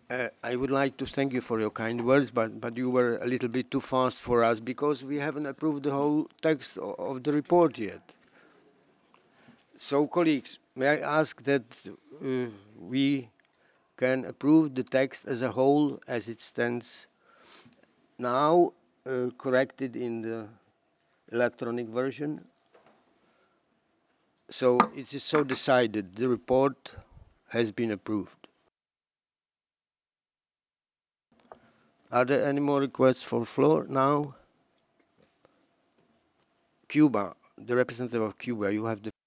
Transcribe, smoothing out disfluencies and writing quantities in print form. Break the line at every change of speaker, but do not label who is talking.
I would like to thank you for your kind words, but you were a little bit too fast for us because we haven't approved the whole text of the report yet. So, colleagues, may I ask that we can approve the text as a whole as it stands now, corrected in the electronic version? So it is so decided. The report has been approved. Are there any more requests for floor now? Cuba, the representative of Cuba, you have the